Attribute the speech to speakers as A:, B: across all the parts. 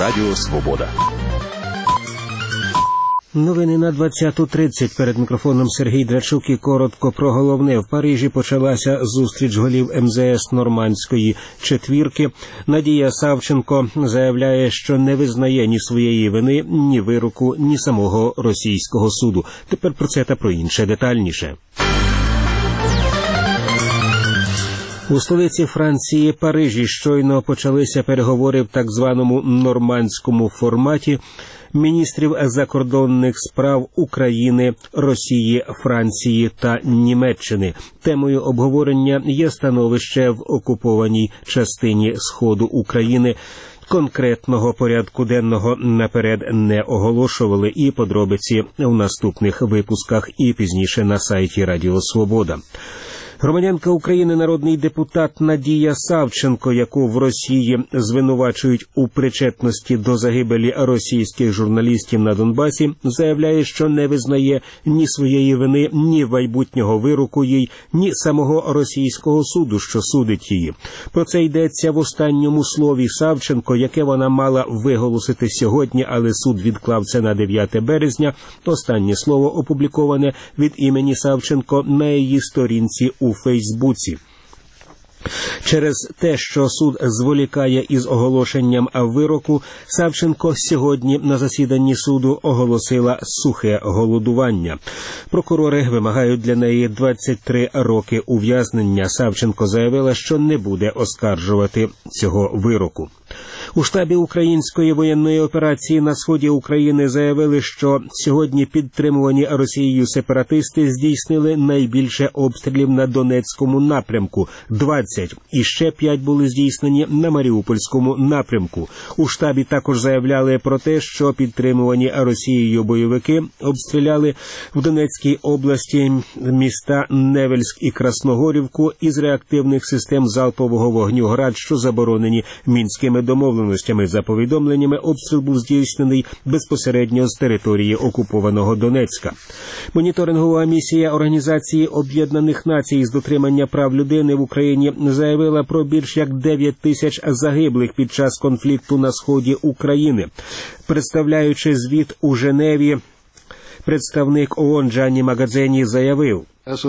A: Радіо Свобода.
B: Новини на 20:30. Перед мікрофоном Сергій Драчук і коротко про головне. В Парижі почалася зустріч голів МЗС Нормандської четвірки. Надія Савченко заявляє, що не визнає ні своєї вини, ні вироку, ні самого російського суду. Тепер про це та про інше детальніше. У столиці Франції Парижі щойно почалися переговори в так званому нормандському форматі міністрів закордонних справ України, Росії, Франції та Німеччини. Темою обговорення є становище в окупованій частині Сходу України. Конкретного порядку денного наперед не оголошували, і подробиці в наступних випусках і пізніше на сайті Радіо Свобода. Громадянка України, народний депутат Надія Савченко, яку в Росії звинувачують у причетності до загибелі російських журналістів на Донбасі, заявляє, що не визнає ні своєї вини, ні майбутнього вироку їй, ні самого російського суду, що судить її. Про це йдеться в останньому слові Савченко, яке вона мала виголосити сьогодні, але суд відклав це на 9 березня. Останнє слово опубліковане від імені Савченко на її сторінці у Фейсбуці. Через те, що суд зволікає із оголошенням вироку, Савченко сьогодні на засіданні суду оголосила сухе голодування. Прокурори вимагають для неї 23 роки ув'язнення. Савченко заявила, що не буде оскаржувати цього вироку. У штабі української воєнної операції на сході України заявили, що сьогодні підтримувані Росією сепаратисти здійснили найбільше обстрілів на Донецькому напрямку – 20, і ще 5 були здійснені на Маріупольському напрямку. У штабі також заявляли про те, що підтримувані Росією бойовики обстріляли в Донецькій області міста Невельськ і Красногорівку із реактивних систем залпового вогню «Град», що заборонені Мінськими домовленостями. За повідомленнями, обстріл був здійснений безпосередньо з території окупованого Донецька. Моніторингова місія Організації Об'єднаних Націй з дотримання прав людини в Україні заявила про більш як 9 тисяч загиблих під час конфлікту на сході України. Представляючи звіт у Женеві, представник ООН Джанні Магадзені заявив: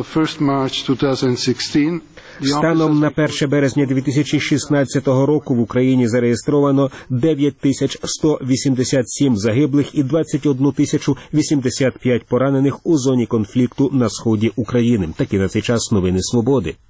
B: станом на 1 березня 2016 року в Україні зареєстровано 9187 загиблих і 21 085 поранених у зоні конфлікту на сході України. Такі на цей час новини Свободи.